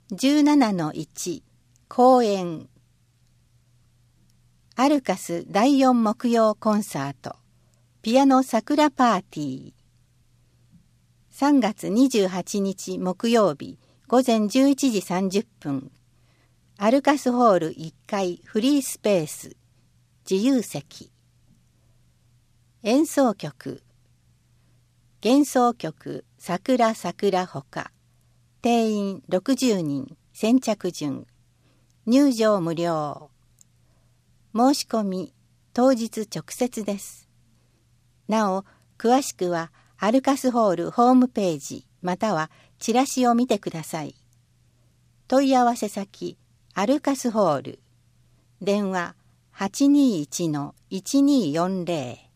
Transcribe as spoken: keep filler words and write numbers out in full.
じゅうななのいち 公演アルカスだいよん木曜コンサートピアノ桜パーティーさんがつにじゅうはちにち木曜日午前じゅういちじさんじゅっぷんアルカスホールいっかいフリースペース自由席演奏曲幻想曲桜桜ほか定員ろくじゅうにん先着順入場無料申し込み当日直接です。なお詳しくはアルカスホールホームページまたはチラシを見てください。問い合わせ先アルカスホール電話 はちにーいちのいちにーよんぜろ